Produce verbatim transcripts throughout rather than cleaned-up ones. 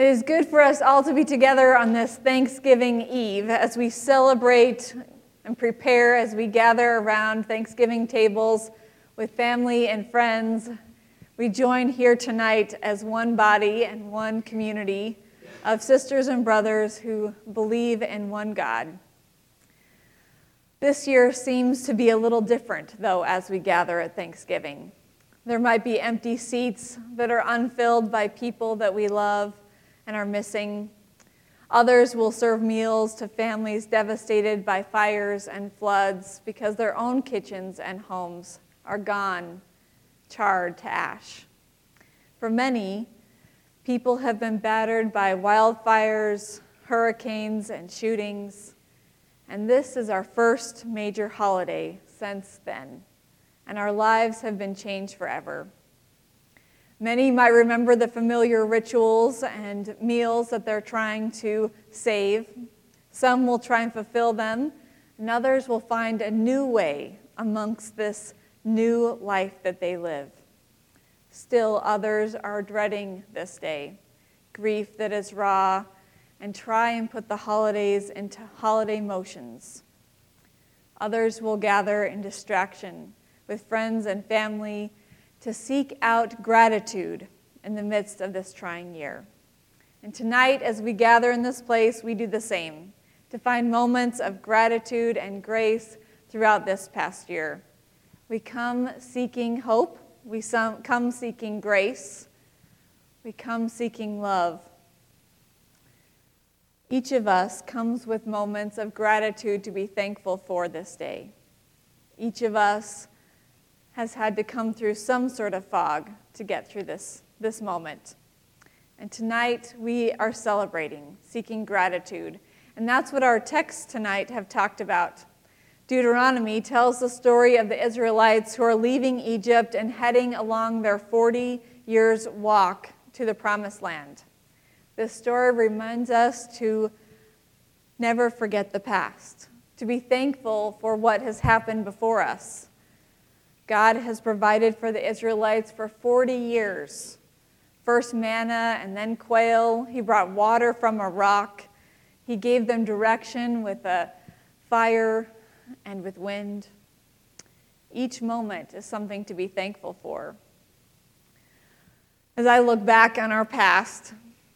is good for us all to be together on this Thanksgiving Eve as we celebrate and prepare as we gather around Thanksgiving tables with family and friends. We join here tonight as one body and one community of sisters and brothers who believe in one God. This year seems to be a little different, though, as we gather at Thanksgiving. There might be empty seats that are unfilled by people that we love and are missing. Others will serve meals to families devastated by fires and floods because their own kitchens and homes are gone, charred to ash. For many, people have been battered by wildfires, hurricanes, and shootings. And this is our first major holiday since then, and our lives have been changed forever. Many might remember the familiar rituals and meals that they're trying to save. Some will try and fulfill them, and others will find a new way amongst this new life that they live. Still, others are dreading this day, grief that is raw, and try and put the holidays into holiday motions. Others will gather in distraction with friends and family to seek out gratitude in the midst of this trying year. And tonight, as we gather in this place, we do the same, to find moments of gratitude and grace throughout this past year. We come seeking hope, we come seeking grace, we come seeking love. Each of us comes with moments of gratitude to be thankful for this day. Each of us has had to come through some sort of fog to get through this, this moment. And tonight we are celebrating, seeking gratitude. And that's what our texts tonight have talked about. Deuteronomy tells the story of the Israelites who are leaving Egypt and heading along their forty years walk to the Promised Land. This story reminds us to never forget the past, to be thankful for what has happened before us. God has provided for the Israelites for forty years. First manna and then quail. He brought water from a rock. He gave them direction with a fire and with wind. Each moment is something to be thankful for. As I look back on our past,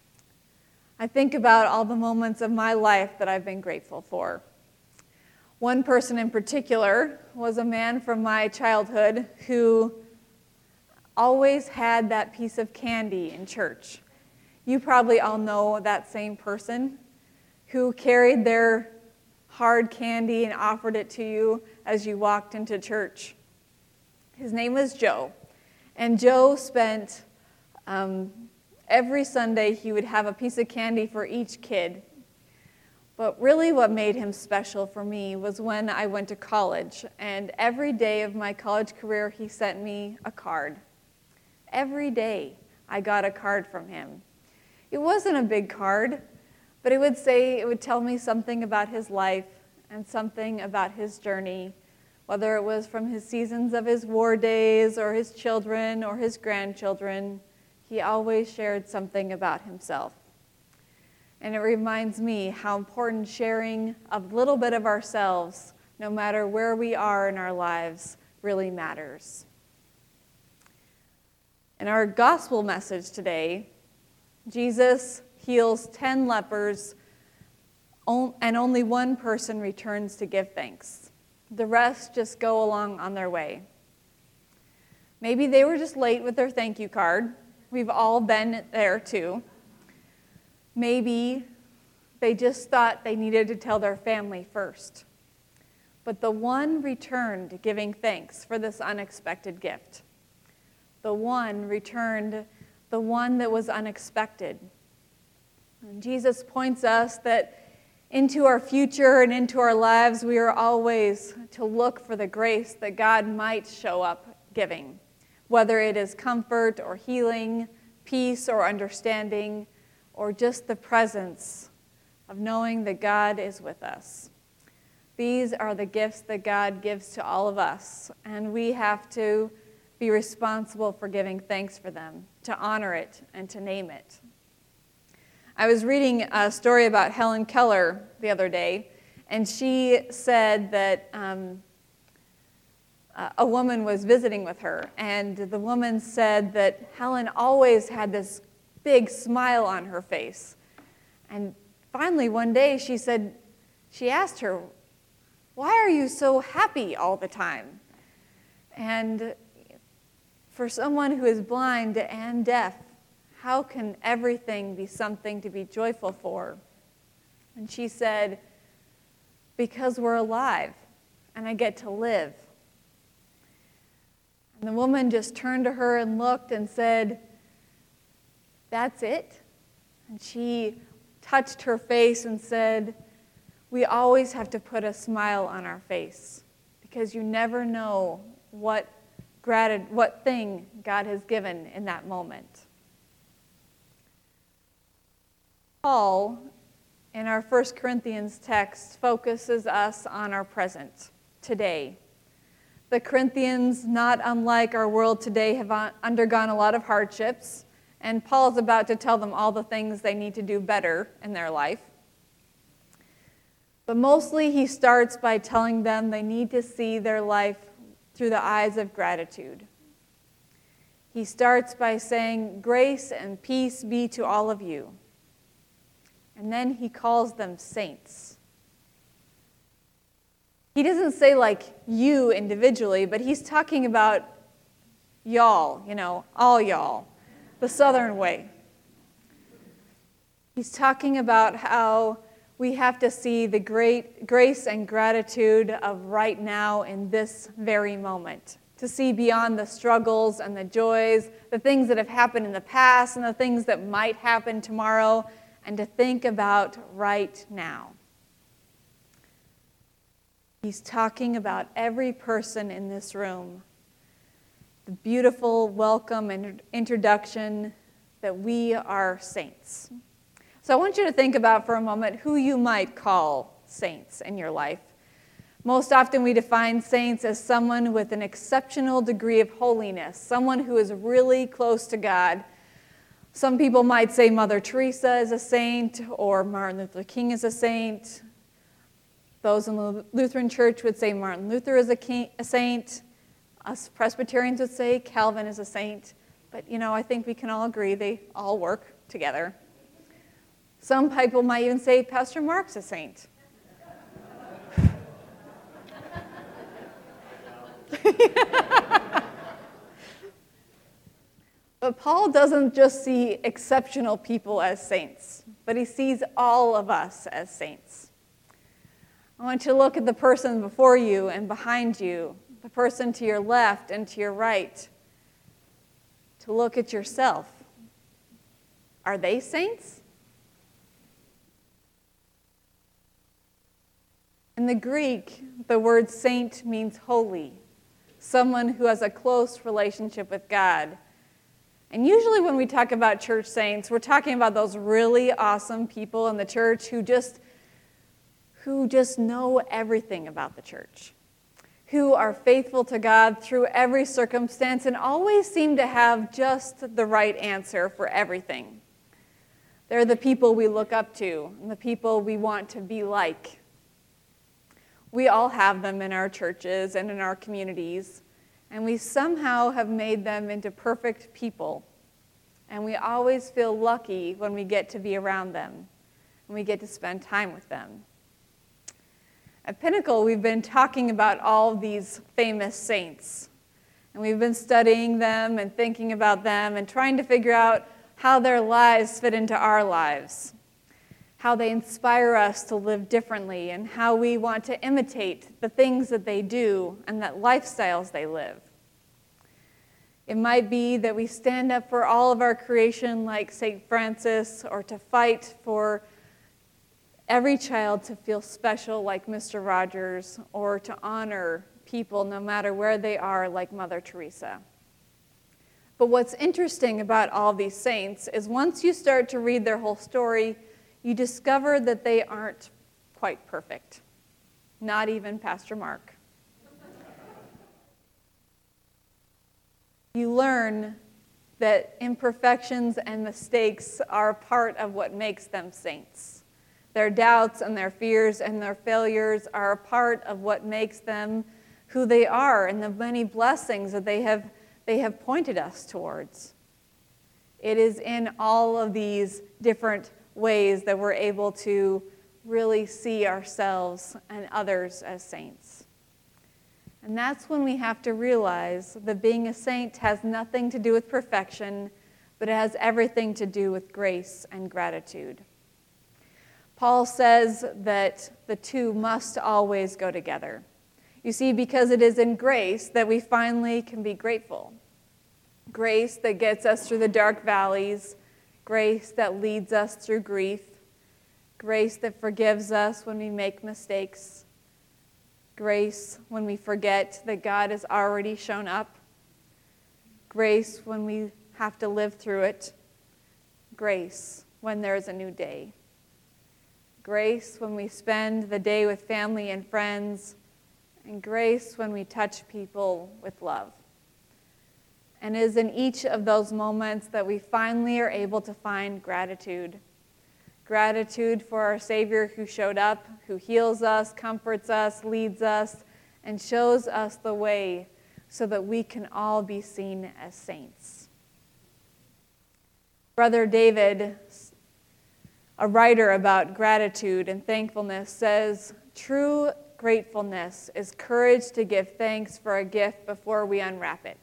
I think about all the moments of my life that I've been grateful for. One person in particular was a man from my childhood who always had that piece of candy in church. You probably all know that same person who carried their hard candy and offered it to you as you walked into church. His name was Joe, and Joe spent um, every Sunday he would have a piece of candy for each kid. But really what made him special for me was when I went to college, and every day of my college career, he sent me a card. Every day, I got a card from him. It wasn't a big card, but it would say, it would tell me something about his life and something about his journey, whether it was from his seasons of his war days or his children or his grandchildren. He always shared something about himself. And it reminds me how important sharing a little bit of ourselves, no matter where we are in our lives, really matters. In our gospel message today, Jesus heals ten lepers, and only one person returns to give thanks. The rest just go along on their way. Maybe they were just late with their thank you card. We've all been there too. Maybe they just thought they needed to tell their family first. But the one returned giving thanks for this unexpected gift. The one returned the one that was unexpected. And Jesus points us that into our future and into our lives, we are always to look for the grace that God might show up giving, whether it is comfort or healing, peace or understanding, or just the presence of knowing that God is with us. These are the gifts that God gives to all of us, and we have to be responsible for giving thanks for them, to honor it, and to name it. I was reading a story about Helen Keller the other day, and she said that um, a woman was visiting with her, and the woman said that Helen always had this big smile on her face. And finally, one day, she said, she asked her, "Why are you so happy all the time?" And for someone who is blind and deaf, how can everything be something to be joyful for? And she said, "Because we're alive, and I get to live." And the woman just turned to her and looked and said, "That's it?" And she touched her face and said, "We always have to put a smile on our face, because you never know what grat- what thing God has given in that moment." Paul, in our First Corinthians text, focuses us on our present, today. The Corinthians, not unlike our world today, have undergone a lot of hardships, and Paul's about to tell them all the things they need to do better in their life. But mostly he starts by telling them they need to see their life through the eyes of gratitude. He starts by saying, "Grace and peace be to all of you." And then he calls them saints. He doesn't say like you individually, but he's talking about y'all, you know, all y'all, the Southern way. He's talking about how we have to see the great grace and gratitude of right now in this very moment, to see beyond the struggles and the joys, the things that have happened in the past and the things that might happen tomorrow, and to think about right now. He's talking about every person in this room, the beautiful welcome and introduction that we are saints. So I want you to think about for a moment who you might call saints in your life. Most often we define saints as someone with an exceptional degree of holiness, someone who is really close to God. Some people might say Mother Teresa is a saint, or Martin Luther King is a saint. Those in the Lutheran Church would say Martin Luther is a, king, a saint. Us Presbyterians would say Calvin is a saint. But, you know, I think we can all agree they all work together. Some people might even say Pastor Mark's a saint. But Paul doesn't just see exceptional people as saints, but he sees all of us as saints. I want you to look at the person before you and behind you, the person to your left and to your right, to look at yourself. Are they saints? In the Greek, the word saint means holy, someone who has a close relationship with God. And usually when we talk about church saints, we're talking about those really awesome people in the church who just who just know everything about the church, who are faithful to God through every circumstance and always seem to have just the right answer for everything. They're the people we look up to and the people we want to be like. We all have them in our churches and in our communities, and we somehow have made them into perfect people. And we always feel lucky when we get to be around them and we get to spend time with them. At Pinnacle, we've been talking about all these famous saints, and we've been studying them and thinking about them and trying to figure out how their lives fit into our lives, how they inspire us to live differently, and how we want to imitate the things that they do and that lifestyles they live. It might be that we stand up for all of our creation like Saint Francis, or to fight for every child to feel special like Mister Rogers, or to honor people no matter where they are like Mother Teresa. But what's interesting about all these saints is once you start to read their whole story, you discover that they aren't quite perfect. Not even Pastor Mark. You learn that imperfections and mistakes are a part of what makes them saints. Their doubts and their fears and their failures are a part of what makes them who they are and the many blessings that they have, they have pointed us towards. It is in all of these different ways that we're able to really see ourselves and others as saints. And that's when we have to realize that being a saint has nothing to do with perfection, but it has everything to do with grace and gratitude. Paul says that the two must always go together. You see, because it is in grace that we finally can be grateful. Grace that gets us through the dark valleys, grace that leads us through grief, grace that forgives us when we make mistakes, grace when we forget that God has already shown up, grace when we have to live through it, grace when there's a new day, grace when we spend the day with family and friends, and grace when we touch people with love. And it is in each of those moments that we finally are able to find gratitude. Gratitude for our Savior who showed up, who heals us, comforts us, leads us, and shows us the way so that we can all be seen as saints. Brother David, a writer about gratitude and thankfulness, says, "True gratefulness is courage to give thanks for a gift before we unwrap it."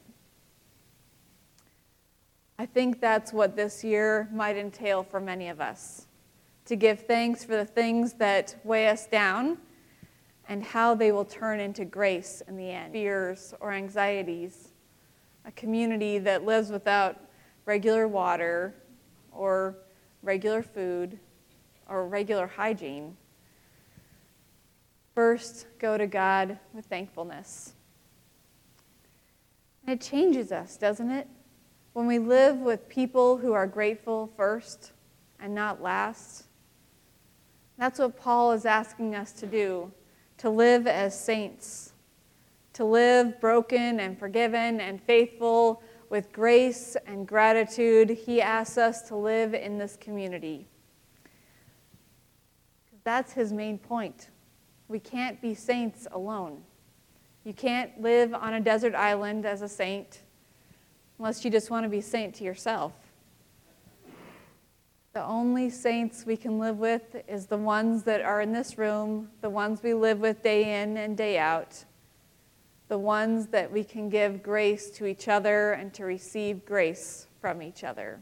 I think that's what this year might entail for many of us. To give thanks for the things that weigh us down and how they will turn into grace in the end. Fears or anxieties, a community that lives without regular water or regular food or regular hygiene. First, go to God with thankfulness. And it changes us, doesn't it? When we live with people who are grateful first and not last. That's what Paul is asking us to do, to live as saints, to live broken and forgiven and faithful with grace and gratitude. He asks us to live in this community. That's his main point. We can't be saints alone. You can't live on a desert island as a saint unless you just want to be saint to yourself. The only saints we can live with is the ones that are in this room, the ones we live with day in and day out, the ones that we can give grace to each other and to receive grace from each other.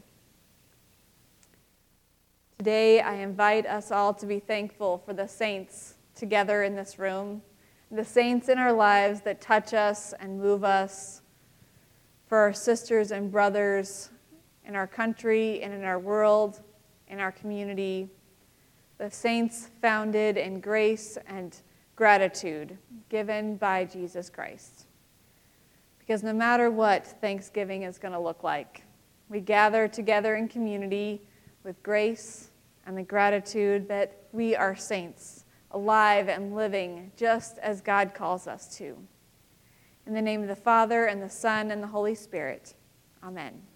Today, I invite us all to be thankful for the saints together in this room, the saints in our lives that touch us and move us, for our sisters and brothers in our country and in our world, in our community, the saints founded in grace and gratitude given by Jesus Christ. Because no matter what Thanksgiving is going to look like, we gather together in community with grace and the gratitude that we are saints, alive and living just as God calls us to. In the name of the Father, and the Son, and the Holy Spirit. Amen.